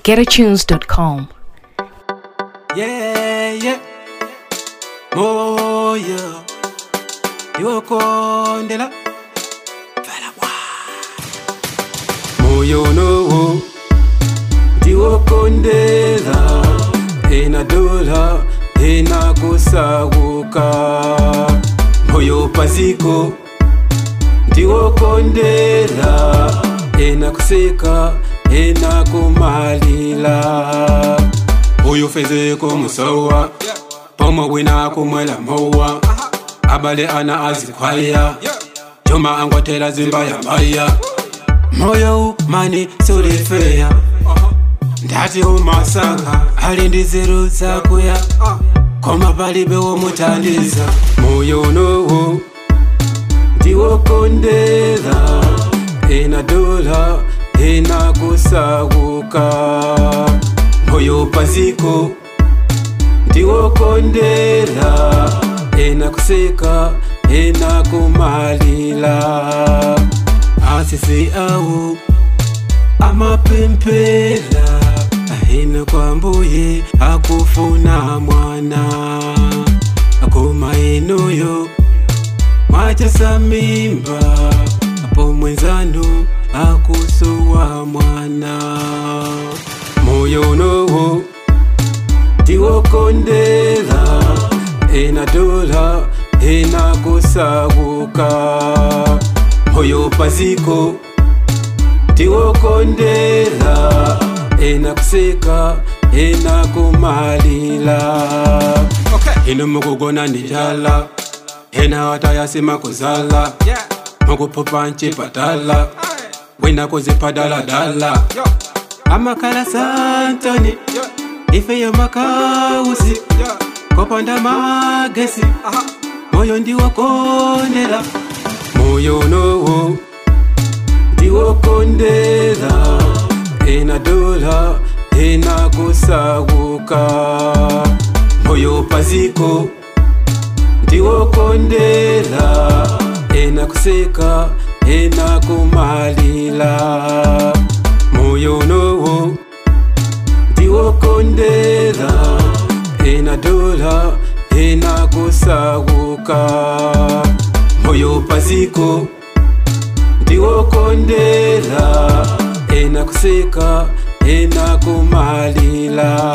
www.getatunes.com. Yeah. Oh yeah. You kondela. Moyo no. You kondela. Ena dola. Ena kusaguka. Moyo pasiko. You kondela. Ena kuseka. Ena kumalila. Uyu feze kumusowa Pomo wina kumwela mowa Abale ana azikwaya Joma angwatela zimba ya mbaya Moyo mani sulifeya Ndati umasanga Alindiziru zakuya Koma palibe umutandiza Moyo no Ndiwo kondela Ena dola Ena kusaguka Moyo pasiko Ndiwo kondela Ena kuseka Ena kumalila Asisi au Amapempela Ahina kwambuye Akufuna mwana Akuma enoyo Mwacha samimba Apo mwenzanu Akusuwa mwana Moyo no Ndiwo kondela Ena dola Ena kusaguka Moyo pasiko Ndiwo kondela Ena kuseka Ena kumalila Ino mukugona nijala Ena watayasima kuzala Mukupopa nchi patala Wina kuzipadala dala Amakala santoni Ife ya makausi Kopanda magesi Moyo ndiwo kondela Moyo no Ndiwo kondela Ena dola Ena kusaguka Moyo pasiko Ndiwo kondela Ena kuseka Ena kumalila Moyo no Ndiwo kondela Ena dola Ena kusaguka Moyo pasiko Ndiwo kondela Ena kuseka Ena kumalila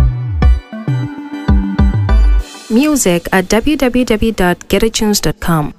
Music at www.getatunes.com.